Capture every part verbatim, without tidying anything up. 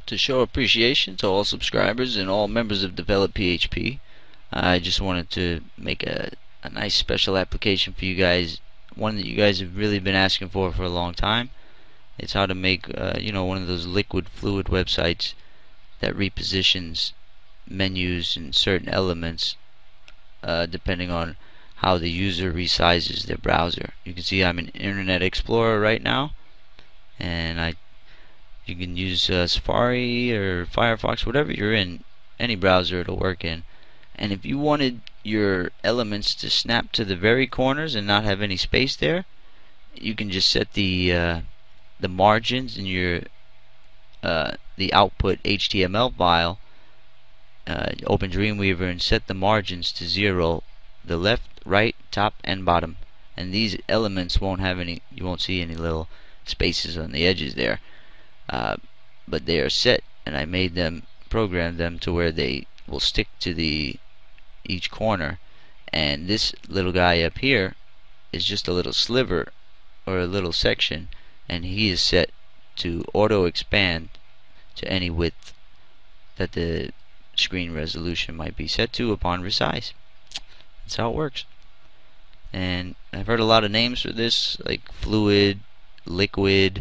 to show appreciation to all subscribers and all members of Develop P H P, I just wanted to make a, a nice special application for you guys, one that you guys have really been asking for for a long time. It's how to make uh, you know, one of those liquid fluid websites that repositions menus and certain elements uh, depending on how the user resizes their browser. You can see I'm in Internet Explorer right now, and I you can use uh, Safari or Firefox, whatever you're in, any browser it'll work in. And if you wanted your elements to snap to the very corners and not have any space there, you can just set the uh, the margins in your uh, the output H T M L file. Uh, open Dreamweaver and set the margins to zero, the left, right, top, and bottom. And these elements won't have any. You won't see any little spaces on the edges there. Uh, but they are set, and I made them, programmed them to where they will stick to the each corner. And this little guy up here is just a little sliver or a little section, and he is set to auto expand to any width that the screen resolution might be set to upon resize. That's how it works. And I've heard a lot of names for this, like fluid, liquid,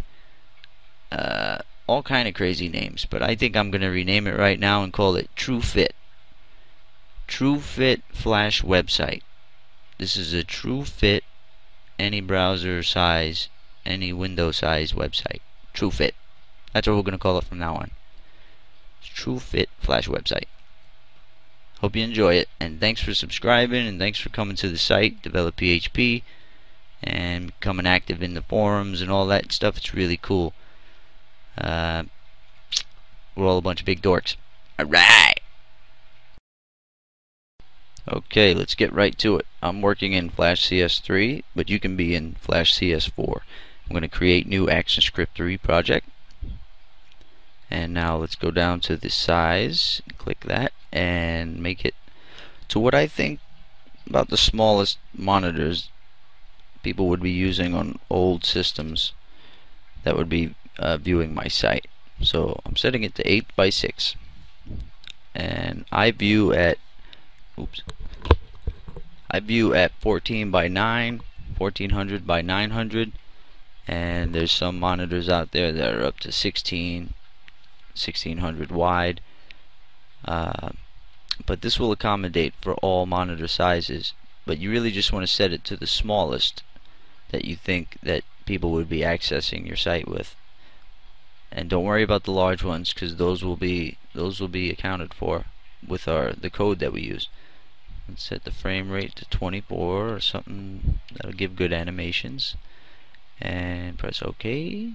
uh, all kind of crazy names, but I think I'm going to rename it right now and call it TrueFit. TrueFit Flash Website. This is a TrueFit, any browser size, any window size website. TrueFit. That's what we're going to call it from now on. TrueFit Flash Website. Hope you enjoy it, and thanks for subscribing, and thanks for coming to the site, Develop P H P, and becoming active in the forums and all that stuff. It's really cool. Uh, we're all a bunch of big dorks. Alright! Okay, let's get right to it. I'm working in Flash C S three, but you can be in Flash C S four. I'm going to create new ActionScript three project. And now let's go down to the size, click that, and make it to what I think about the smallest monitors people would be using on old systems that would be uh, viewing my site. So I'm setting it to eight by six, and I view at oops I view at fourteen by nine, fourteen hundred by nine hundred, and there's some monitors out there that are up to sixteen, sixteen hundred wide, uh, but this will accommodate for all monitor sizes. But you really just want to set it to the smallest that you think that people would be accessing your site with, and don't worry about the large ones, because those will be those will be accounted for with our the code that we use. Let's set the frame rate to twenty-four or something that'll give good animations, and press OK.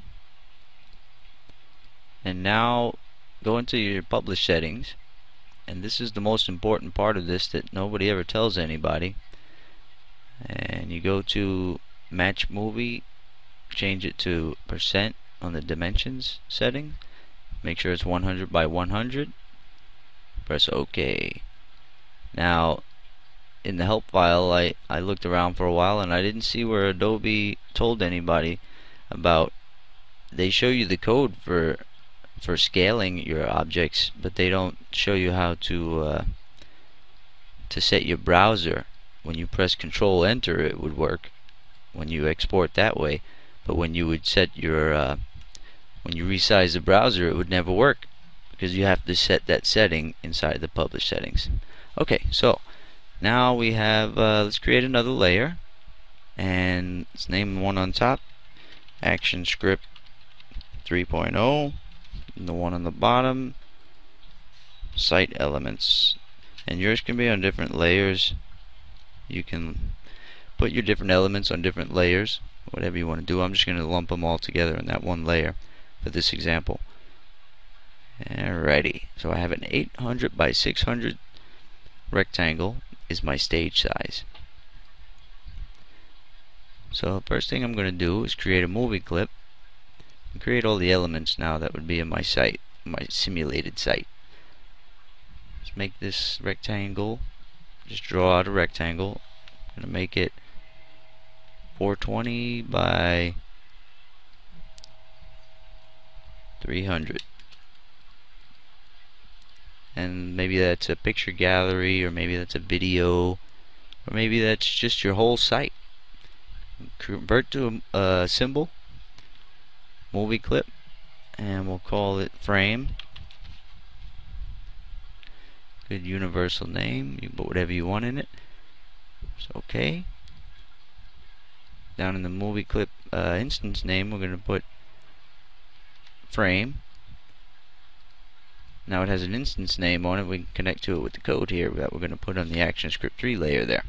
And now go into your publish settings, and this is the most important part of this that nobody ever tells anybody. And you go to match movie, change it to percent on the dimensions setting, make sure it's one hundred by one hundred, press OK. Now in the help file, I, I looked around for a while and I didn't see where Adobe told anybody about, they show you the code for for scaling your objects, but they don't show you how to uh, to set your browser. When you press Control Enter, it would work when you export that way, but when you would set your uh, when you resize the browser, it would never work, because you have to set that setting inside the publish settings. Okay, so now we have uh, let's create another layer, and let's name the one on top ActionScript three point oh, and the one on the bottom Site Elements. And yours can be on different layers. You can put your different elements on different layers, whatever you want to do. I'm just going to lump them all together in that one layer for this example. Alrighty, so I have an eight hundred by six hundred rectangle is my stage size. So first thing I'm going to do is create a movie clip and create all the elements now that would be in my site, my simulated site. Let's make this rectangle, just draw out a rectangle. I'm going to make it four twenty by three hundred. and maybe that's a picture gallery, or maybe that's a video, or maybe that's just your whole site. Convert to a, a symbol, movie clip, and we'll call it frame. Good universal name, you put whatever you want in it. It's okay. Down in the movie clip uh, instance name, we're going to put frame. Now it has an instance name on it. We can connect to it with the code here that we're going to put on the ActionScript three layer there.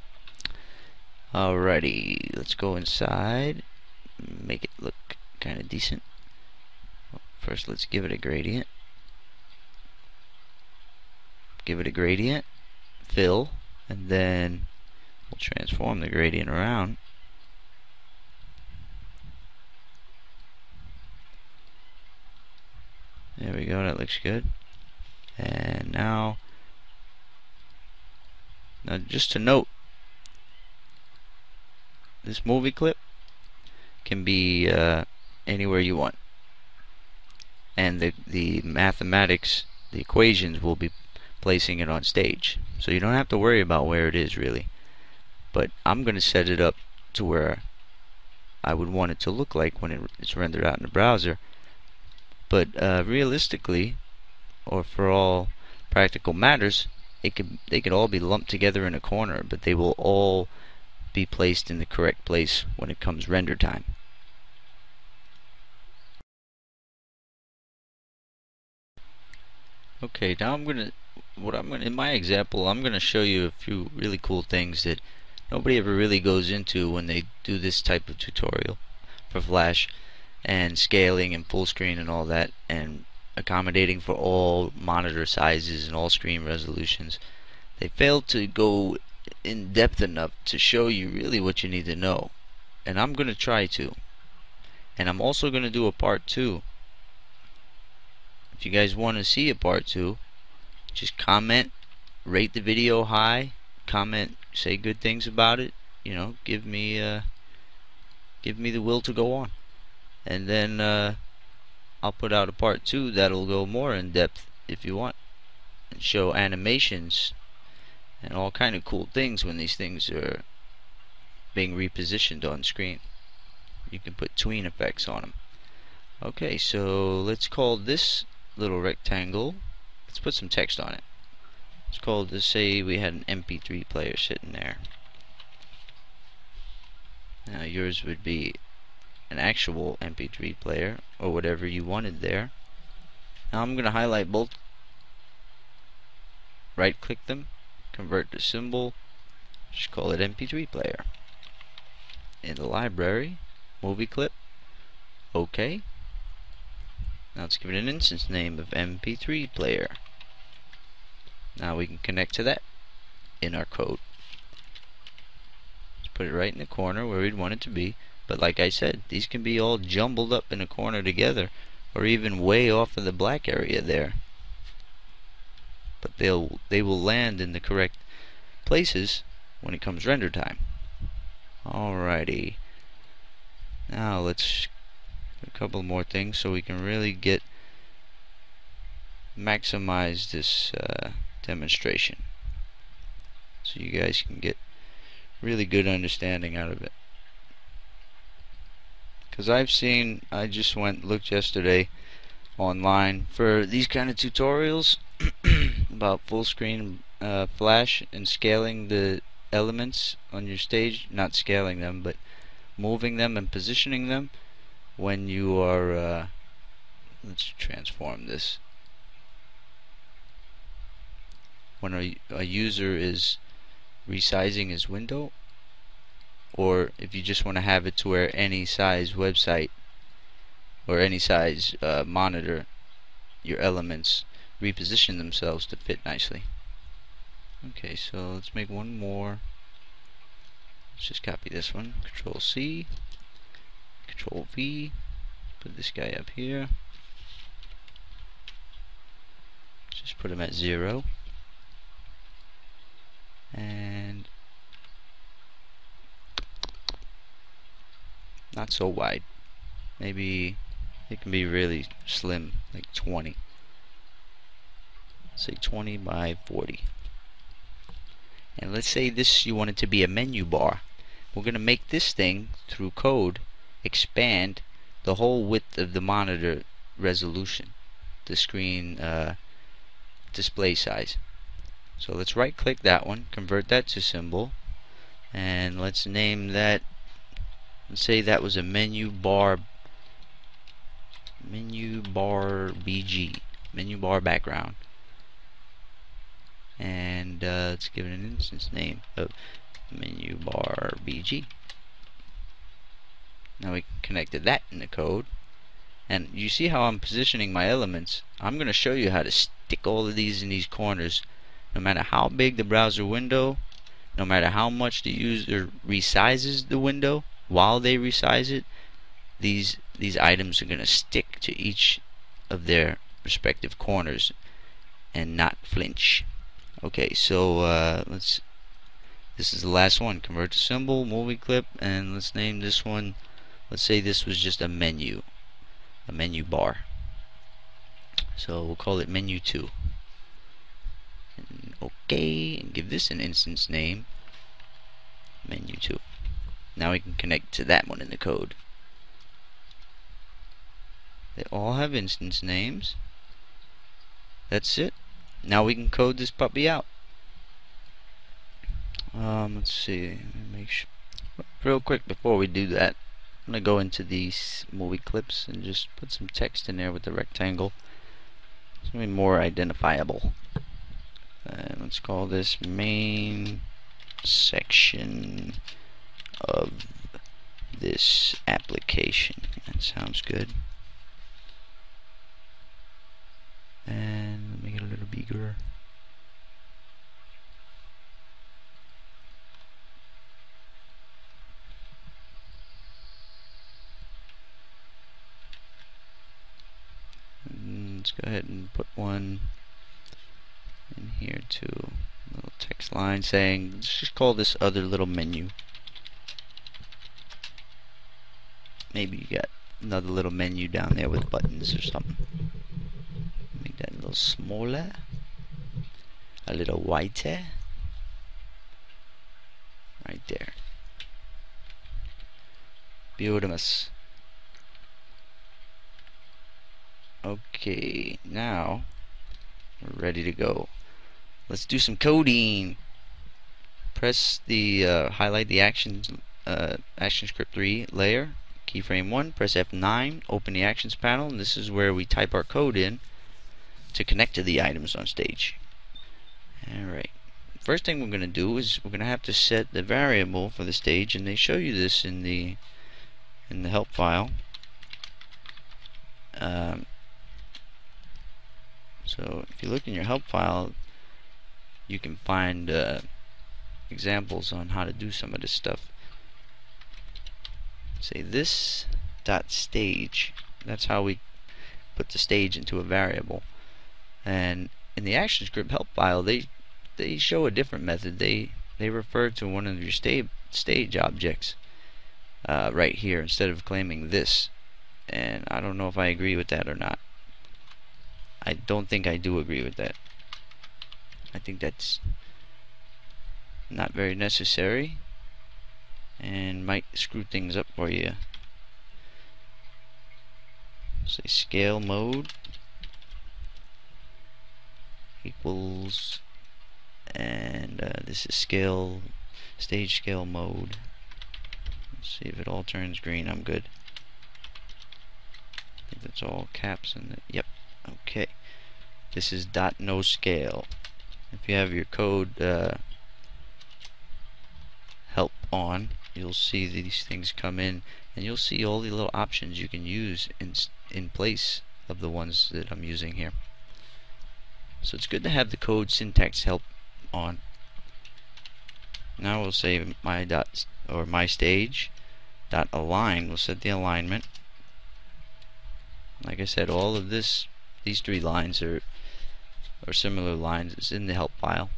Alrighty, let's go inside, make it look kind of decent. First, let's give it a gradient. Give it a gradient, fill, and then we'll transform the gradient around. There we go, that looks good. And now, now just to note, this movie clip can be uh, anywhere you want, and the the mathematics, the equations will be placing it on stage, so you don't have to worry about where it is really. But I'm going to set it up to where I would want it to look like when it, it's rendered out in the browser. But uh, realistically, or for all practical matters, it could they could all be lumped together in a corner, but they will all be placed in the correct place when it comes render time. Okay, now I'm gonna what I'm gonna in my example I'm gonna show you a few really cool things that nobody ever really goes into when they do this type of tutorial for Flash, and scaling and full screen and all that, and accommodating for all monitor sizes and all screen resolutions. They failed to go in depth enough to show you really what you need to know, and I'm gonna try to. And I'm also gonna do a part two. If you guys want to see a part two, just comment, rate the video high, comment, say good things about it. You know, give me uh, give me the will to go on, and then uh, I'll put out a part two that'll go more in depth if you want, and show animations and all kind of cool things when these things are being repositioned on screen. You can put tween effects on them. Okay, so let's call this little rectangle, let's put some text on it. It's called, let's say we had an M P three player sitting there. Now yours would be an actual M P three player, or whatever you wanted there. Now I'm going to highlight both, right click them, convert to symbol, just call it M P three player. In the library, movie clip, OK. Now let's give it an instance name of M P three player. Now we can connect to that in our code. Let's put it right in the corner where we'd want it to be. But like I said, these can be all jumbled up in a corner together, or even way off of the black area there. But they'll they will land in the correct places when it comes render time. Alrighty. Now let's a couple more things so we can really get maximize this uh, demonstration, so you guys can get really good understanding out of it. Because I've seen, I just went looked yesterday online for these kind of tutorials about full screen uh, Flash and scaling the elements on your stage, not scaling them but moving them and positioning them when you are uh, let's transform this, when a, a user is resizing his window, or if you just want to have it to where any size website or any size uh, monitor, your elements reposition themselves to fit nicely. Okay, so let's make one more. Let's just copy this one, Control C, Control V, put this guy up here, just put him at zero, and not so wide, maybe it can be really slim, like twenty. say twenty by forty. And let's say this, you want it to be a menu bar. We're going to make this thing, through code, expand the whole width of the monitor resolution, the screen uh, display size. So let's right click that one, convert that to symbol, and let's name that, let's say that was a menu bar menu bar B G, menu bar background, and uh, let's give it an instance name of menu bar B G. Now we connected that in the code, and you see how I'm positioning my elements. I'm going to show you how to stick all of these in these corners. No matter how big the browser window, no matter how much the user resizes the window, while they resize it, these these items are going to stick to each of their respective corners and not flinch. Okay, so uh, let's. This is the last one. Convert to symbol, movie clip, and let's name this one. Let's say this was just a menu, a menu bar. So we'll call it menu two. And okay, and give this an instance name, menu two. Now we can connect to that one in the code. They all have instance names. That's it. Now we can code this puppy out. Um, let's see. Make sure. Real quick before we do that, I'm gonna go into these movie clips and just put some text in there with the rectangle. It's gonna be more identifiable. And let's call this main section of this application. That sounds good. And make it a little bigger. And let's go ahead and put one in here too. Little text line saying, let's just call this other little menu. Maybe you got another little menu down there with buttons or something. Make that a little smaller, a little whiter, right there. Beautiful. Okay, now we're ready to go. Let's do some coding. Press the uh, highlight the action uh, ActionScript three layer, keyframe one. Press F nine. Open the Actions panel, and this is where we type our code in to connect to the items on stage. All right. First thing we're going to do is we're going to have to set the variable for the stage, and they show you this in the in the help file. Um, so if you look in your help file, you can find uh, examples on how to do some of this stuff. Say this dot stage. That's how we put the stage into a variable. And in the ActionScript help file, they they show a different method. They they refer to one of your sta stage objects uh, right here instead of claiming this. And I don't know if I agree with that or not. I don't think I do agree with that. I think that's not very necessary and might screw things up for you. Say scale mode equals, and uh, this is scale stage scale mode. Let's see if it all turns green. I'm good. I think that's all caps in it. Yep. Okay. This is dot no scale. If you have your code uh, help on, you'll see these things come in, and you'll see all the little options you can use in in place of the ones that I'm using here. So it's good to have the code syntax help on. Now we'll say my dot or my stage dot align. We'll set the alignment. Like I said, all of this, these three lines are or similar lines is in the help file.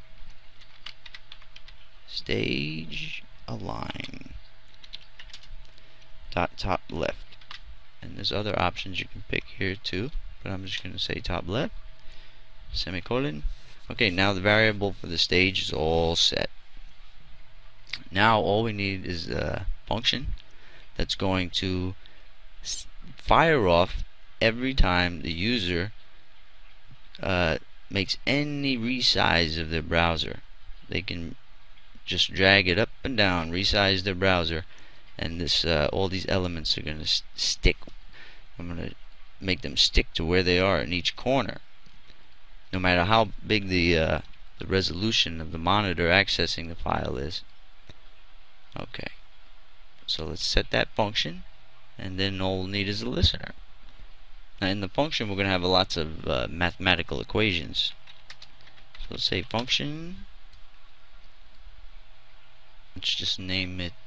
Stage align dot top left, and there's other options you can pick here too, but I'm just going to say top left. semicolon. Okay, now the variable for the stage is all set. Now all we need is a function that's going to fire off every time the user uh, makes any resize of their browser. They can just drag it up and down, resize their browser, and this uh, all these elements are going to st stick. I'm going to make them stick to where they are in each corner, no matter how big the uh, the resolution of the monitor accessing the file is. Okay, so let's set that function, and then all we'll need is a listener. Now in the function we're going to have lots of uh, mathematical equations. So let's say function, let's just name it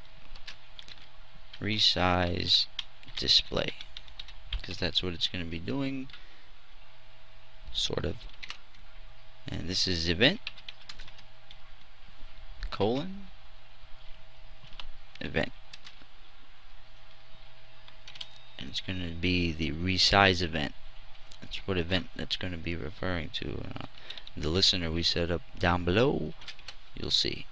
resize display, because that's what it's going to be doing, sort of. And this is event colon event, and it's going to be the resize event. That's what event that's going to be referring to. Uh, the listener we set up down below, you'll see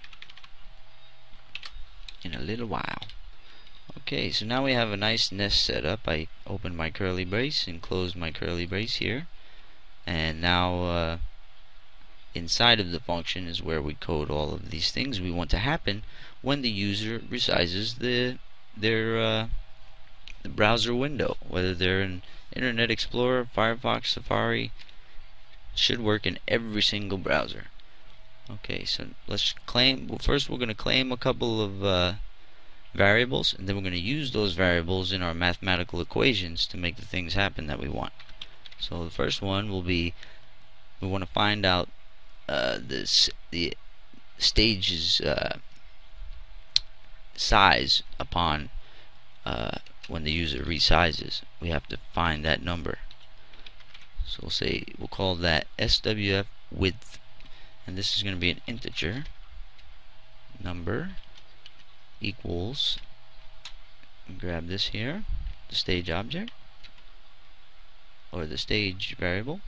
in a little while. Okay, so now we have a nice nest set up. I opened my curly brace and closed my curly brace here, and now uh, inside of the function is where we code all of these things we want to happen when the user resizes the their uh, the browser window, whether they're in Internet Explorer, Firefox, Safari. Should work in every single browser. Okay, so let's claim. Well, first we're going to claim a couple of uh, variables, and then we're going to use those variables in our mathematical equations to make the things happen that we want. So the first one will be, we want to find out uh, this the stage's uh, size upon uh, when the user resizes. We have to find that number. So we'll say we'll call that S W F width, and this is going to be an integer number equals, grab this here, the stage object or the stage variable,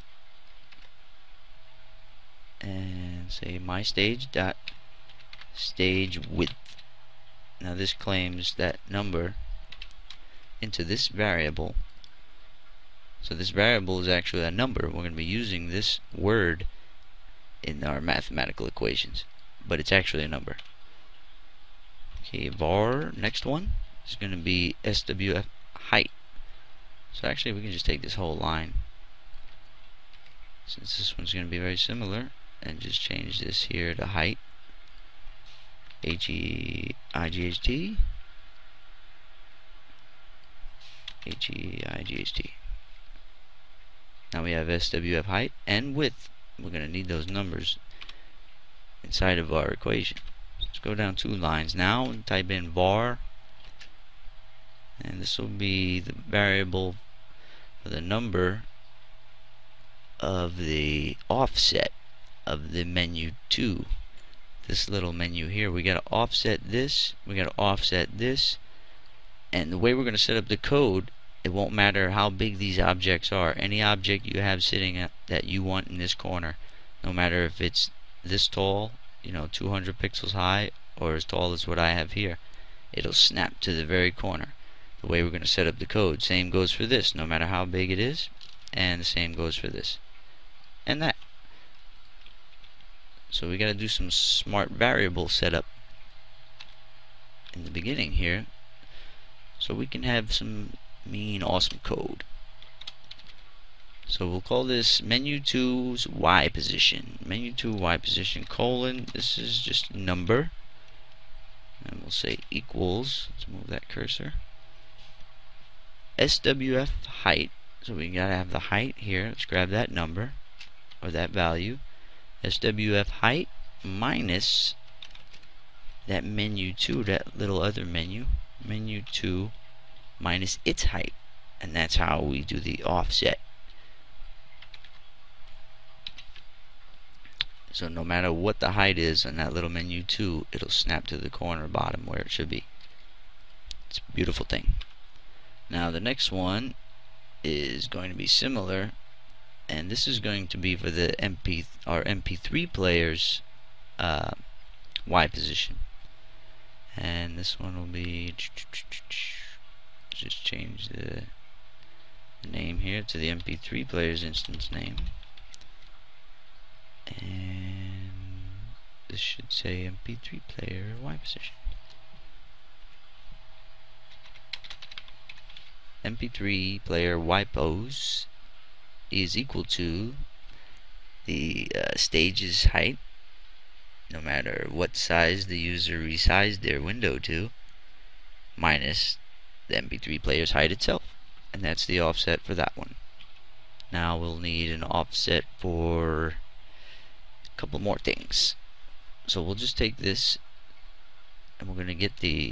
and say my stage dot stage width. Now this claims that number into this variable. So this variable is actually a number. We're going to be using this word in our mathematical equations, but it's actually a number. Okay, var, next one is going to be S W F height. So actually we can just take this whole line, since this one's going to be very similar, and just change this here to height. H E I G H T H E I G H T. Now we have S W F height and width. We're going to need those numbers inside of our equation. Let's go down two lines now and type in var, and this will be the variable for the number of the offset of the menu two. This little menu here, we got to offset this, we got to offset this, and the way we're going to set up the code, it won't matter how big these objects are. Any object you have sitting at, that you want in this corner, no matter if it's this tall, you know, two hundred pixels high, or as tall as what I have here, it'll snap to the very corner. The way we're going to set up the code, same goes for this, no matter how big it is, and the same goes for this and that. So we got to do some smart variable setup in the beginning here, so we can have some mean awesome code. So we'll call this menu two's Y position. Menu two Y position colon, this is just number, and we'll say equals, let's move that cursor, S W F height. So we gotta have the height here. Let's grab that number or that value. S W F height minus that menu two, that little other menu, menu two minus its height, and that's how we do the offset. So no matter what the height is on that little menu two, it'll snap to the corner bottom where it should be. It's a beautiful thing. Now the next one is going to be similar, and this is going to be for the M P our M P three players uh, Y position, and this one will be, just change the name here to the M P three players instance name, and this should say M P three player Y position. M P three player Y pose is equal to the uh, stage's height, no matter what size the user resized their window to, minus the M P three player's height itself, and that's the offset for that one. Now we'll need an offset for a couple more things. So we'll just take this, and we're going to get the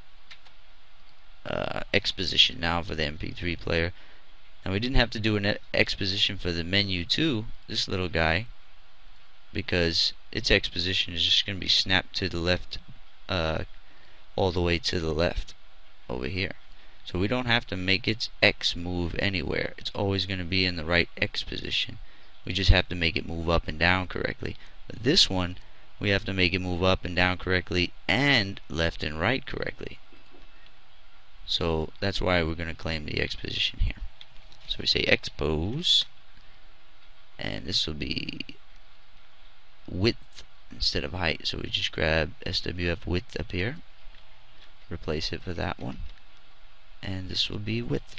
uh, X position now for the M P three player. Now we didn't have to do an X position for the menu too, this little guy, because its X position is just going to be snapped to the left, uh, all the way to the left over here. So we don't have to make its X move anywhere. It's always going to be in the right X position. We just have to make it move up and down correctly. But this one, we have to make it move up and down correctly and left and right correctly. So that's why we're going to claim the X position here. So we say X pose, and this will be width instead of height. So we just grab S W F width up here, replace it for that one, and this will be width.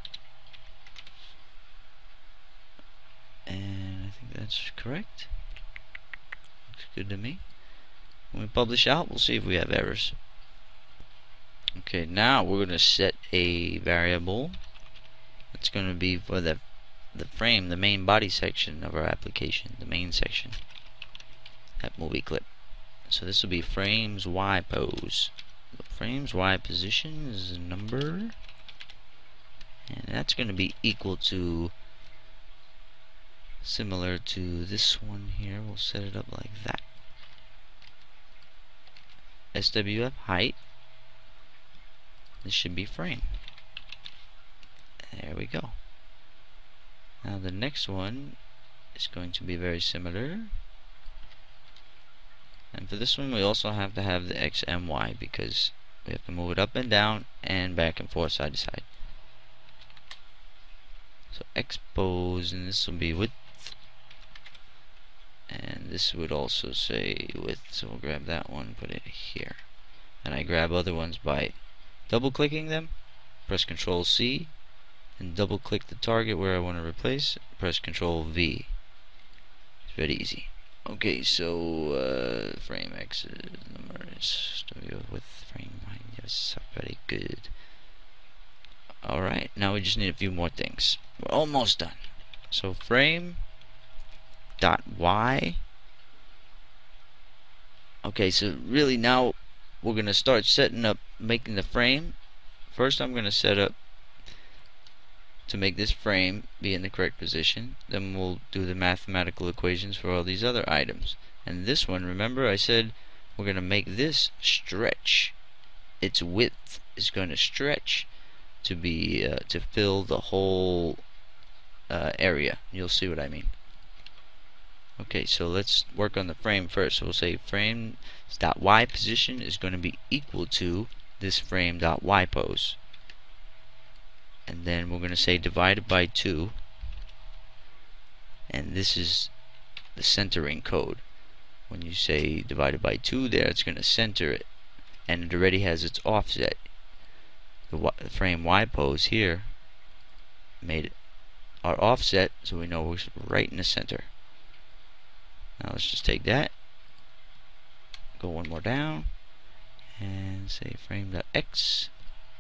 And I think that's correct. Looks good to me. When we publish out, we'll see if we have errors. Okay, now we're going to set a variable that's going to be for the the frame, the main body section of our application, the main section, that movie clip. So this will be frames Y pose. The frames Y position is a number, and that's going to be equal to, similar to this one here. We'll set it up like that. S W F height. This should be frame. There we go. Now the next one is going to be very similar. And for this one we also have to have the X M Y, because we have to move it up and down and back and forth, side to side. So X pose, and this will be width, and this would also say width. So we'll grab that one, put it here, and I grab other ones by double clicking them, press Control C, and double click the target where I want to replace, press Control V. It's very easy. Okay, so uh, frame X number is with frame height. Yes, very good. Alright, now we just need a few more things. We're almost done. So frame dot Y. Okay, so really now we're gonna start setting up, making the frame. First I'm gonna set up to make this frame be in the correct position. Then we'll do the mathematical equations for all these other items. And this one, remember I said we're gonna make this stretch. Its width is going to stretch to be uh, to fill the whole uh, area. You'll see what I mean. Okay, so let's work on the frame first. So we'll say frame dot Y position is going to be equal to this frame dot Y pose, and then we're going to say divided by two, and this is the centering code. When you say divided by two there, it's going to center it, and it already has its offset. The, y the frame Y pose here made it our offset, so we know we're right in the center. Now let's just take that, go one more down, and say frame.x.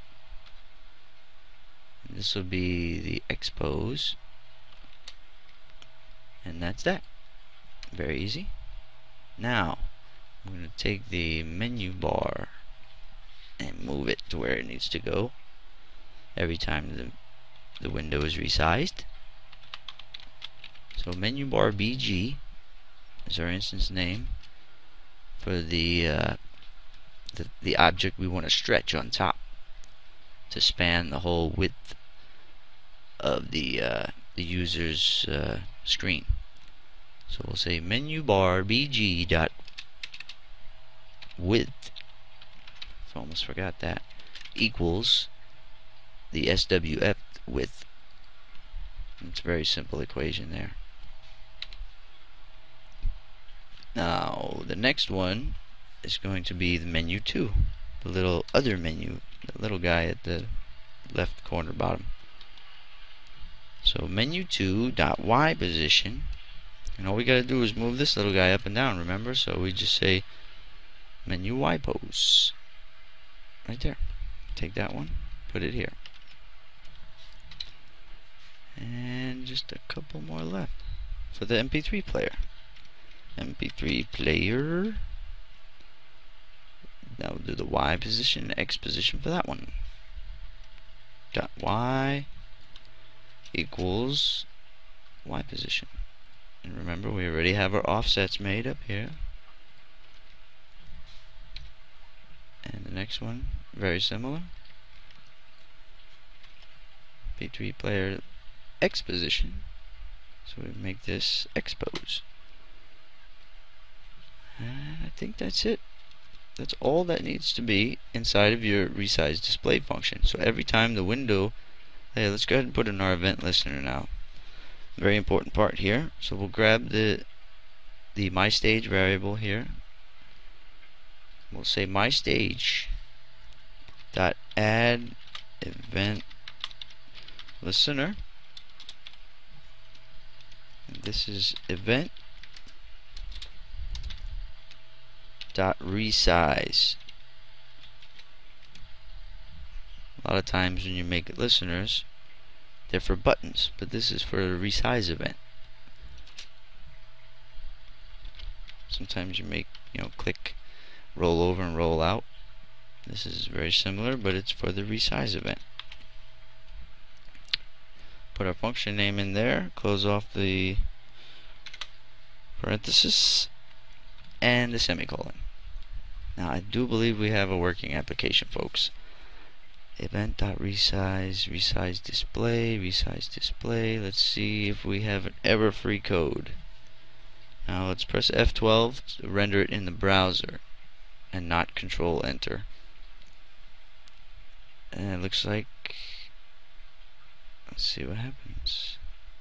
This will be the X pose, and that's that. Very easy. Now I'm going to take the menu bar and move it to where it needs to go every time the the window is resized. So menu bar B G is our instance name for the uh, the, the object we want to stretch on top to span the whole width of the uh, the user's uh, screen. So we'll say menu bar bg dot width, I almost forgot that, equals the S W F width. It's a very simple equation there. Now the next one is going to be the menu two, the little other menu, the little guy at the left corner bottom. So menu two dot Y position, and all we gotta do is move this little guy up and down, remember? So we just say menu Y pose right there. Take that one, put it here, and just a couple more left for the M P three player. M P three player. Now we'll do the Y position, X position for that one. Dot Y equals Y position. And remember, we already have our offsets made up here. And the next one, very similar. M P three player X position. So we make this X pose. And I think that's it. That's all that needs to be inside of your resize display function. So every time the window, hey, let's go ahead and put in our event listener now. Very important part here. So we'll grab the the my stage variable here. We'll say my stage dot add event listener. And this is event dot resize. A lot of times when you make it listeners, they're for buttons, but this is for a resize event. Sometimes you make, you know, click, roll over and roll out. This is very similar, but it's for the resize event. Put our function name in there, close off the parenthesis and the semicolon. Now I do believe we have a working application, folks. Event.resize, resize display, resize display. Let's see if we have an error free code. Now let's press F twelve to render it in the browser and not control enter. And it looks like, let's see what happens.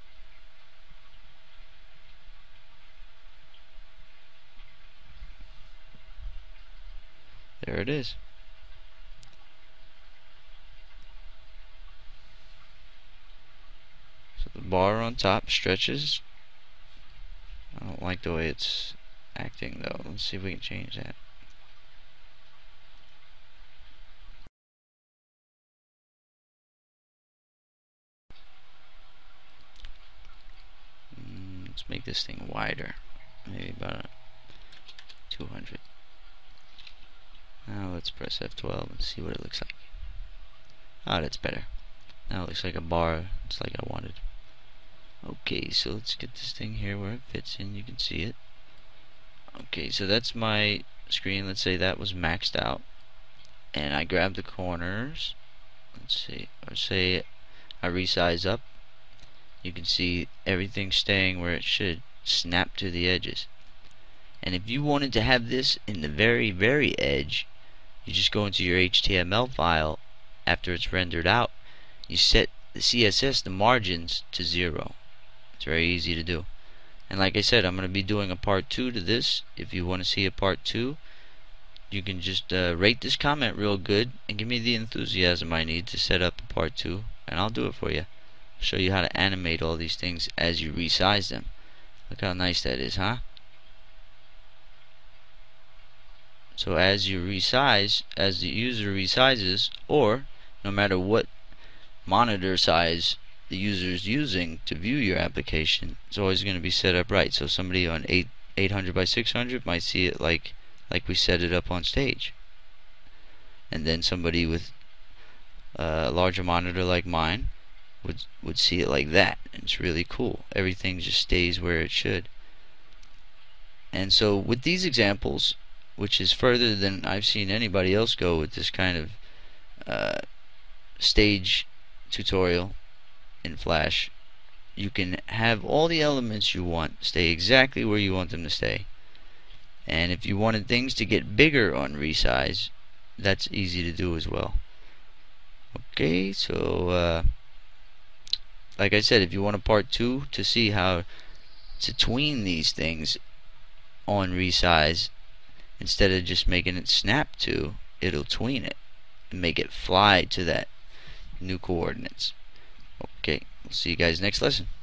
There it is. So the bar on top stretches. I don't like the way it's acting though. Let's see if we can change that. Mm, let's make this thing wider. Maybe about two hundred. Now let's press F twelve and see what it looks like. Ah, that's better. Now it looks like a bar. It's like I wanted. Okay, so let's get this thing here where it fits in. You can see it. Okay, so that's my screen. Let's say that was maxed out. And I grab the corners. Let's see. Or say I resize up. You can see everything staying where it should. Snap to the edges. And if you wanted to have this in the very, very edge, you just go into your H T M L file after it's rendered out. You set the C S S, the margins, to zero. It's very easy to do. And like I said, I'm going to be doing a part two to this. If you want to see a part two, you can just uh, rate this comment real good and give me the enthusiasm I need to set up a part two, and I'll do it for you. I'll show you how to animate all these things as you resize them. Look how nice that is, huh? So as you resize, as the user resizes, or no matter what monitor size the user is using to view your application, it's always going to be set up right. So somebody on eight eight hundred by six hundred might see it like like we set it up on stage, and then somebody with a larger monitor like mine would would see it like that. And it's really cool. Everything just stays where it should. And so with these examples, which is further than I've seen anybody else go with this kind of uh, stage tutorial in Flash, you can have all the elements you want stay exactly where you want them to stay. And if you wanted things to get bigger on resize, that's easy to do as well. Okay, so uh, like I said, if you want a part two to see how to tween these things on resize, instead of just making it snap to, it'll tween it and make it fly to that new coordinates. Okay, we'll see you guys next lesson.